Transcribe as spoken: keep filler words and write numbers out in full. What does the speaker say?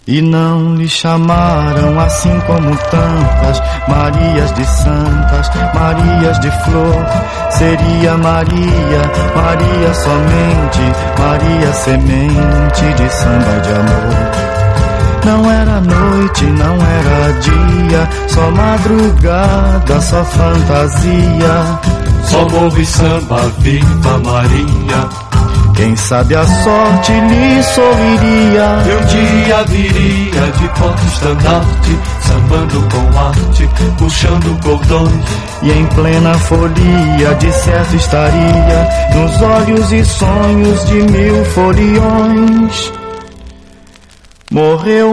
E não lhe chamaram assim como tantas Marias de santas, Marias de flor. Seria Maria, Maria somente, Maria semente de samba e de amor. Não era noite, não era dia, só madrugada, só fantasia. Só morro e samba, viva Maria. Quem sabe a sorte lhe sorriria. E um dia viria de porta-estandarte, sambando com arte, puxando cordões. E em plena folia de certo estaria, nos olhos e sonhos de mil foliões. Morreu